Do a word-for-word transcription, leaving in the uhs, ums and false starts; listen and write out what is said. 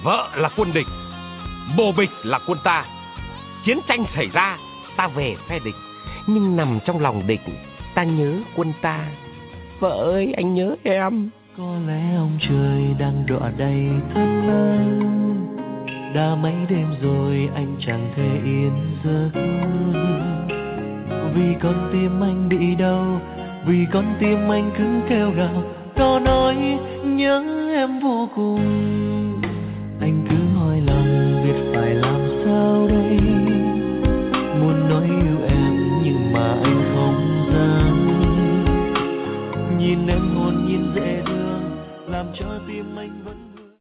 Vợ là quân địch, bồ bịch là quân ta. Chiến tranh xảy ra, ta về phe địch, nhưng nằm trong lòng địch, ta nhớ quân ta. Vợ ơi, anh nhớ em. Có lẽ ông trời đang đọa đầy thân anh, đã mấy đêm rồi anh chẳng thể yên giấc. Vì con tim anh bị đau, vì con tim anh cứ kêu gào, nó nói nhớ em vô cùng.